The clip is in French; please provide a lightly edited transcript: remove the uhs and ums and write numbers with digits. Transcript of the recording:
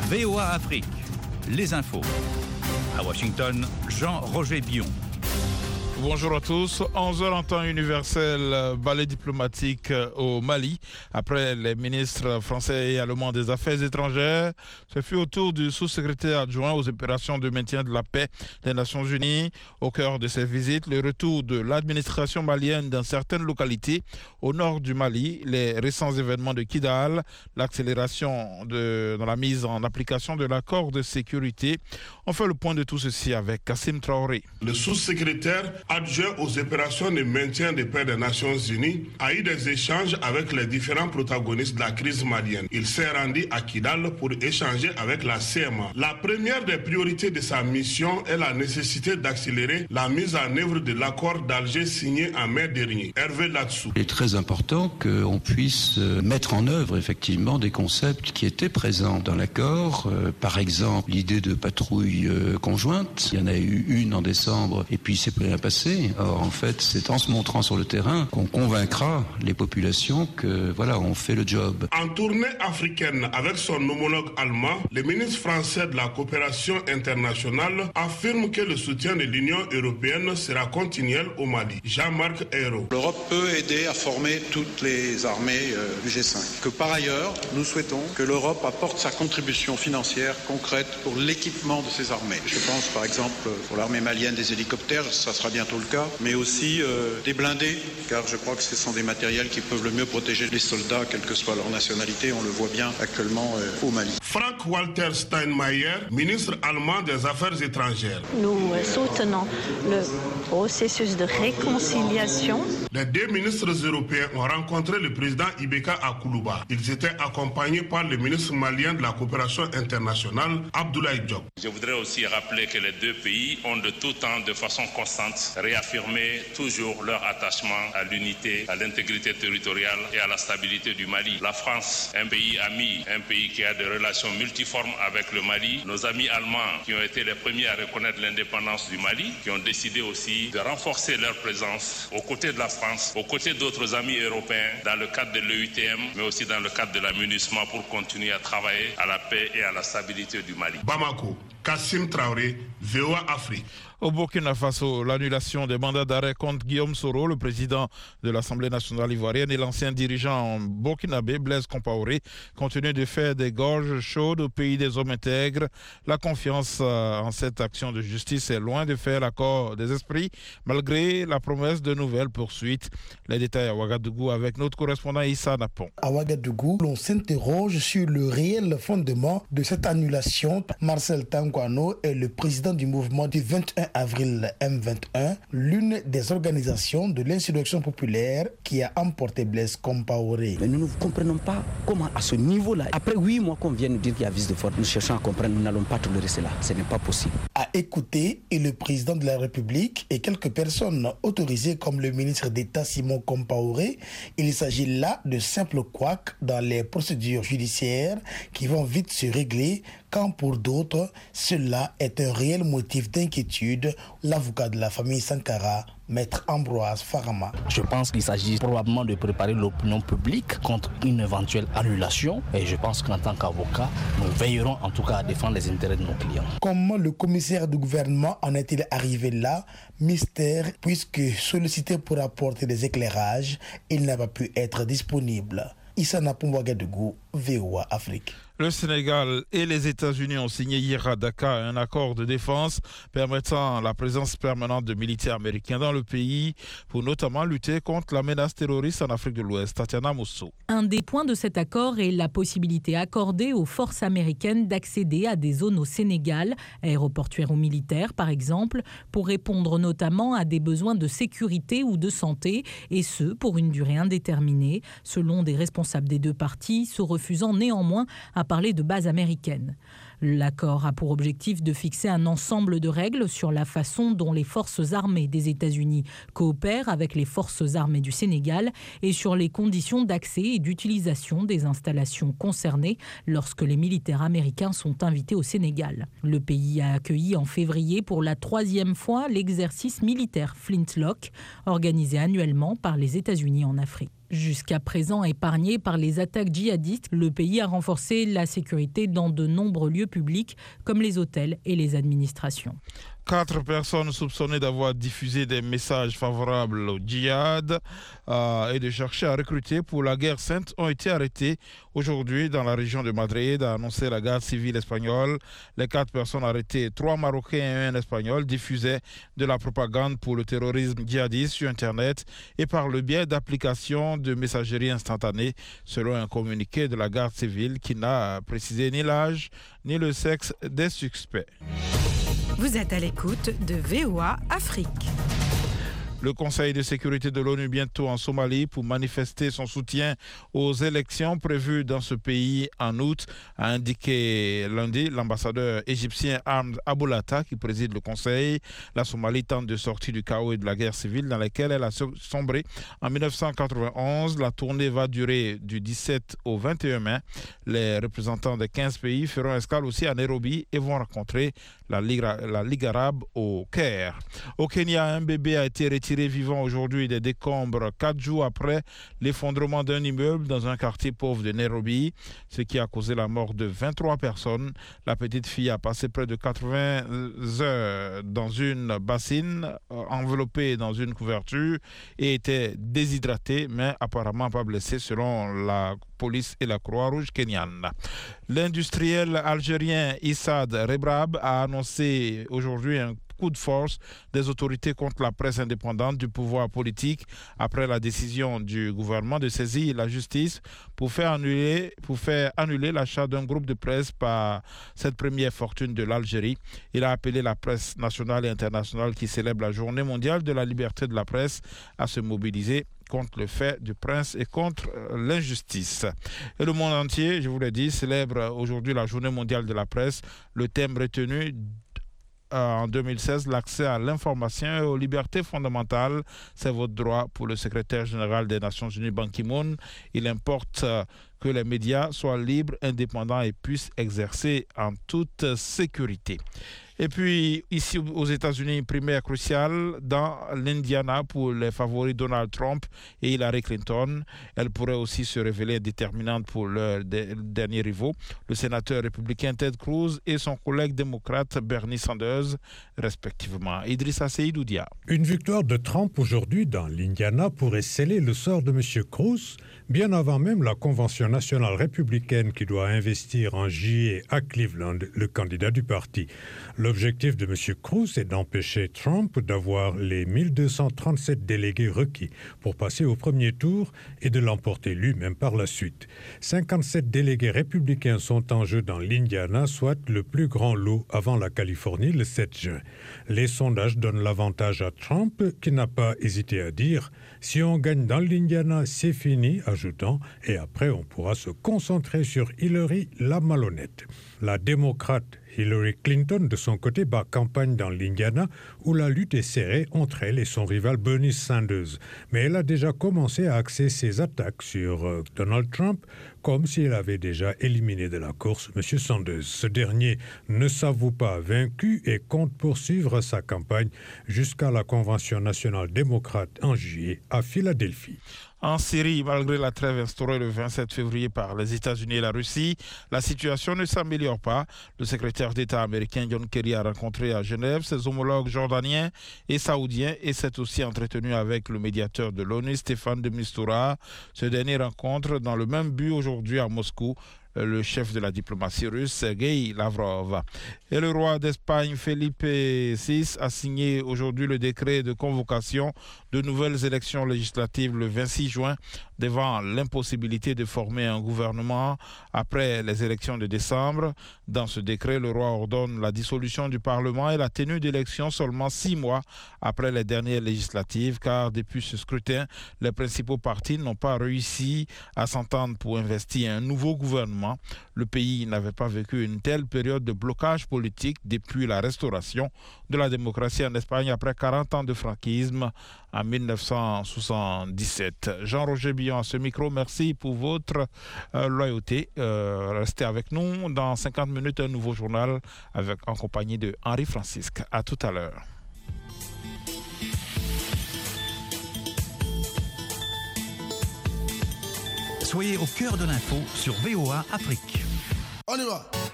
VOA Afrique, les infos. À Washington, Jean-Roger Bion. Bonjour à tous. 11h en temps universel, balai diplomatique au Mali. Après les ministres français et allemands des Affaires étrangères, ce fut au tour du sous-secrétaire adjoint aux opérations de maintien de la paix des Nations Unies. Au cœur de ces visites, le retour de l'administration malienne dans certaines localités au nord du Mali, les récents événements de Kidal, l'accélération dans la mise en application de l'accord de sécurité. On fait le point de tout ceci avec Kassim Traoré. Le sous-secrétaire adjoint aux opérations de maintien de paix des Nations Unies a eu des échanges avec les différents protagonistes de la crise malienne. Il s'est rendu à Kidal pour échanger avec la CMA. La première des priorités de sa mission est la nécessité d'accélérer la mise en œuvre de l'accord d'Alger signé en mai dernier. Hervé Latsou. Il est très important qu'on puisse mettre en œuvre effectivement des concepts qui étaient présents dans l'accord. Par exemple, l'idée de patrouille conjointe. Il y en a eu une en décembre et puis c'est plus rien passé. Or, en fait, c'est en se montrant sur le terrain qu'on convaincra les populations que, voilà, on fait le job. En tournée africaine avec son homologue allemand, le ministre français de la coopération internationale affirme que le soutien de l'Union européenne sera continuel au Mali. Jean-Marc Ayrault. L'Europe peut aider à former toutes les armées du G5. Que par ailleurs, nous souhaitons que l'Europe apporte sa contribution financière concrète pour l'équipement de ces armées. Je pense par exemple pour l'armée malienne des hélicoptères, ça sera bientôt le cas, mais aussi des blindés, car je crois que ce sont des matériels qui peuvent le mieux protéger les soldats, quelle que soit leur nationalité. On le voit bien actuellement au Mali. Frank-Walter Steinmeier, ministre allemand des Affaires étrangères. Nous soutenons le processus de réconciliation. Les deux ministres européens ont rencontré le président Ibeka Akoulouba. Ils étaient accompagnés par le ministre malien de la coopération internationale, Abdoulaye Diop. Je voudrais aussi rappeler que les deux pays ont de tout temps, de façon constante, réaffirmer toujours leur attachement à l'unité, à l'intégrité territoriale et à la stabilité du Mali. La France, un pays ami, un pays qui a des relations multiformes avec le Mali. Nos amis allemands qui ont été les premiers à reconnaître l'indépendance du Mali, qui ont décidé aussi de renforcer leur présence aux côtés de la France, aux côtés d'autres amis européens dans le cadre de l'EUTM, mais aussi dans le cadre de la MINUSMA pour continuer à travailler à la paix et à la stabilité du Mali. Bamako, Kassim Traoré, VOA Afrique. Au Burkina Faso, l'annulation des mandats d'arrêt contre Guillaume Soro, le président de l'Assemblée nationale ivoirienne, et l'ancien dirigeant burkinabé Blaise Compaoré, continuent de faire des gorges chaudes au pays des hommes intègres. La confiance en cette action de justice est loin de faire l'accord des esprits, malgré la promesse de nouvelles poursuites. Les détails à Ouagadougou avec notre correspondant Issa Napon. À Ouagadougou, l'on s'interroge sur le réel fondement de cette annulation. Marcel Tanguano est le président du mouvement du 21 avril M21, l'une des organisations de l'insurrection populaire qui a emporté Blaise Compaoré. Mais nous ne comprenons pas comment à ce niveau-là, après 8 mois qu'on vient nous dire qu'il y a vice de force, nous cherchons à comprendre, nous n'allons pas tolérer cela, ce n'est pas possible. À écouter est le président de la République et quelques personnes autorisées comme le ministre d'État Simon Compaoré. Il s'agit là de simples couacs dans les procédures judiciaires qui vont vite se régler, quand pour d'autres, cela est un réel motif d'inquiétude. L'avocat de la famille Sankara, Maître Ambroise Farama. Je pense qu'il s'agit probablement de préparer l'opinion publique contre une éventuelle annulation. Et je pense qu'en tant qu'avocat, nous veillerons en tout cas à défendre les intérêts de nos clients. Comment le commissaire du gouvernement en est-il arrivé là? Mystère, puisque sollicité pour apporter des éclairages, il n'a pas pu être disponible. Issa Napon, Ouagadougou, VOA Afrique. Le Sénégal et les États-Unis ont signé hier à Dakar un accord de défense permettant la présence permanente de militaires américains dans le pays pour notamment lutter contre la menace terroriste en Afrique de l'Ouest. Tatiana Mousso. Un des points de cet accord est la possibilité accordée aux forces américaines d'accéder à des zones au Sénégal, aéroportuaires ou militaires par exemple, pour répondre notamment à des besoins de sécurité ou de santé, et ce pour une durée indéterminée, selon des responsables des deux parties, se refusant néanmoins à parler de bases américaines. L'accord a pour objectif de fixer un ensemble de règles sur la façon dont les forces armées des États-Unis coopèrent avec les forces armées du Sénégal et sur les conditions d'accès et d'utilisation des installations concernées lorsque les militaires américains sont invités au Sénégal. Le pays a accueilli en février pour la 3e fois l'exercice militaire Flintlock, organisé annuellement par les États-Unis en Afrique. Jusqu'à présent épargné par les attaques djihadistes, le pays a renforcé la sécurité dans de nombreux lieux publics comme les hôtels et les administrations. 4 personnes soupçonnées d'avoir diffusé des messages favorables au djihad et de chercher à recruter pour la guerre sainte ont été arrêtées aujourd'hui dans la région de Madrid, a annoncé la garde civile espagnole. Les 4 personnes arrêtées, 3 Marocains et 1 Espagnol, diffusaient de la propagande pour le terrorisme djihadiste sur Internet et par le biais d'applications de messagerie instantanée, selon un communiqué de la garde civile qui n'a précisé ni l'âge ni le sexe des suspects. Vous êtes à l'écoute de VOA Afrique. Le Conseil de sécurité de l'ONU bientôt en Somalie pour manifester son soutien aux élections prévues dans ce pays en août, a indiqué lundi l'ambassadeur égyptien Ahmed Aboulata qui préside le Conseil. La Somalie tente de sortir du chaos et de la guerre civile dans laquelle elle a sombré en 1991. La tournée va durer du 17 au 21 mai. Les représentants de 15 pays feront escale aussi à Nairobi et vont rencontrer la Ligue arabe au Caire. Au Kenya, un bébé a été retiré vivant aujourd'hui des décombres 4 jours après l'effondrement d'un immeuble dans un quartier pauvre de Nairobi, ce qui a causé la mort de 23 personnes. La petite fille a passé près de 80 heures dans une bassine enveloppée dans une couverture et était déshydratée, mais apparemment pas blessée selon la police et la Croix-Rouge kenyane. L'industriel algérien Issad Rebrab a annoncé aujourd'hui un coup de force des autorités contre la presse indépendante du pouvoir politique après la décision du gouvernement de saisir la justice pour faire annuler l'achat d'un groupe de presse par cette première fortune de l'Algérie. Il a appelé la presse nationale et internationale qui célèbre la journée mondiale de la liberté de la presse à se mobiliser contre le fait du prince et contre l'injustice. Et le monde entier, je vous l'ai dit, célèbre aujourd'hui la journée mondiale de la presse. Le thème retenu en 2016, l'accès à l'information et aux libertés fondamentales, c'est votre droit pour le secrétaire général des Nations Unies, Ban Ki-moon. Il importe que les médias soient libres, indépendants et puissent exercer en toute sécurité. Et puis, ici aux États-Unis, une primaire cruciale dans l'Indiana pour les favoris Donald Trump et Hillary Clinton. Elle pourrait aussi se révéler déterminante pour leurs derniers rivaux, le sénateur républicain Ted Cruz et son collègue démocrate Bernie Sanders, respectivement. Idrissa Seydoudia. Une victoire de Trump aujourd'hui dans l'Indiana pourrait sceller le sort de M. Cruz, bien avant même la convention nationale républicaine qui doit investir en juillet à Cleveland le candidat du parti. L'objectif de M. Cruz est d'empêcher Trump d'avoir les 1237 délégués requis pour passer au premier tour et de l'emporter lui-même par la suite. 57 délégués républicains sont en jeu dans l'Indiana, soit le plus grand lot avant la Californie le 7 juin. Les sondages donnent l'avantage à Trump qui n'a pas hésité à dire « Si on gagne dans l'Indiana, c'est fini », ajoutant « Et après, on pourra se concentrer sur Hillary, la malhonnête ». La démocrate Hillary Clinton, de son côté, bat campagne dans l'Indiana où la lutte est serrée entre elle et son rival Bernie Sanders. Mais elle a déjà commencé à axer ses attaques sur Donald Trump comme si elle avait déjà éliminé de la course M. Sanders. Ce dernier ne s'avoue pas vaincu et compte poursuivre sa campagne jusqu'à la Convention nationale démocrate en juillet à Philadelphie. En Syrie, malgré la trêve instaurée le 27 février par les États-Unis et la Russie, la situation ne s'améliore pas. Le secrétaire d'État américain John Kerry a rencontré à Genève ses homologues jordaniens et saoudiens et s'est aussi entretenu avec le médiateur de l'ONU, Stéphane de Mistura. Ce dernier rencontre dans le même but aujourd'hui à Moscou le chef de la diplomatie russe, Sergei Lavrov. Et le roi d'Espagne, Felipe VI, a signé aujourd'hui le décret de convocation de nouvelles élections législatives le 26 juin, devant l'impossibilité de former un gouvernement après les élections de décembre. Dans ce décret, le roi ordonne la dissolution du Parlement et la tenue d'élections seulement 6 mois après les dernières législatives, car depuis ce scrutin, les principaux partis n'ont pas réussi à s'entendre pour investir un nouveau gouvernement. Le pays n'avait pas vécu une telle période de blocage politique depuis la restauration de la démocratie en Espagne après 40 ans de franquisme en 1977. Jean-Roger Billon à ce micro, merci pour votre loyauté. Restez avec nous. Dans 50 minutes, un nouveau journal en compagnie de Henri Francisque. À tout à l'heure. Soyez au cœur de l'info sur VOA Afrique. On y va.